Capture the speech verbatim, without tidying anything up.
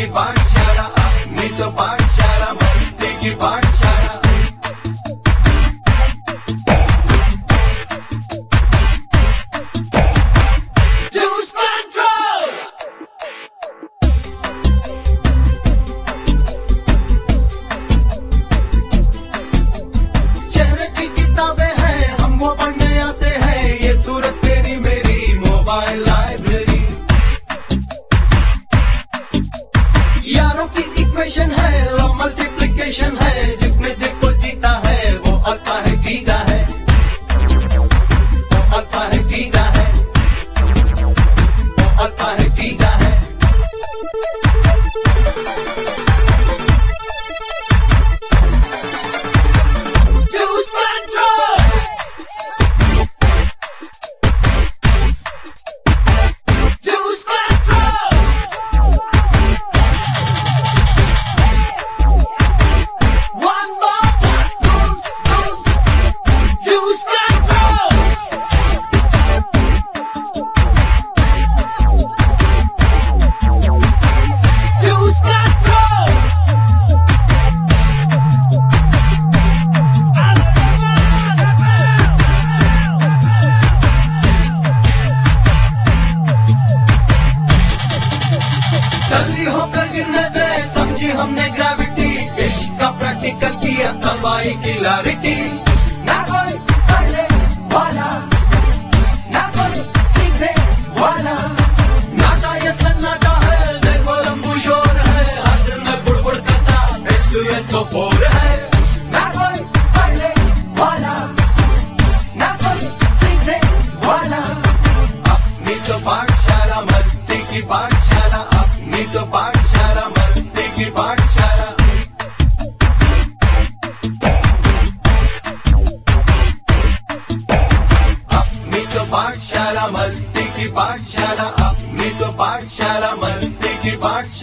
पाठशाला, अपनी तो पाठशाला, मस्ती की पाठशाला। Lose control। चेहरे की किताबें हैं, हम वो पढ़ने आते हैं, ये सूरत तेरी मेरी मोबाइल लाइब्रेरी। यारों की इक्वेशन है, लव मल्टीप्लिकेशन है, जिसमें देखो जीता है वो आता है जीता है, वो आता है जीता है, वो आता है जीता है। Lose control। Lose control। One more time, lose, lose, lose control। Lose control। टल्ली होकर गिरने से समझी हमने ग्रेविटी, इश्क का प्रैक्टिकल किया तब आई क्लैरिटी। ना कोई पढ़ने वाला, ना कोई सीखने वाला, नाटा ये सन्नाटा है, देखो लंबू शोर है, हर दिन में बुड़बुड़ करता इसलिए सो बोर है। ना कोई पढ़ने वाला, ना कोई सीखने वाला, अपनी तो पाठशाला, मस्ती की पाठशाला, अपनी तो पाठशाला, मस्ती की पाठशाला। अपनी तो पाठशाला, मस्ती की पाठशाला, अपनी तो पाठशाला, मस्ती की पाठशाला।